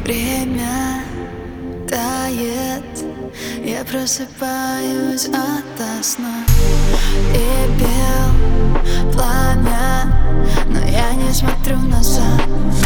Время тает, я просыпаюсь ото сна. И бел пламя, но я не смотрю назад.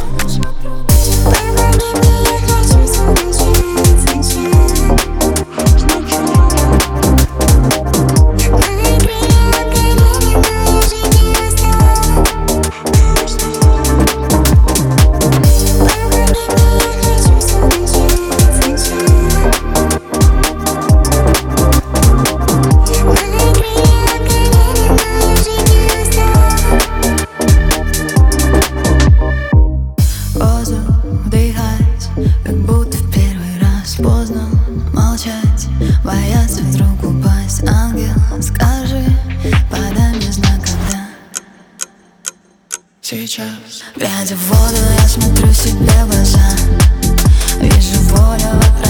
Вдыхать, как будто в первый раз. Поздно молчать, бояться вдруг упасть. Ангел, скажи, подай мне знак, когда. Сейчас. Глядя в воду, я смотрю себе в глаза. Вижу волю в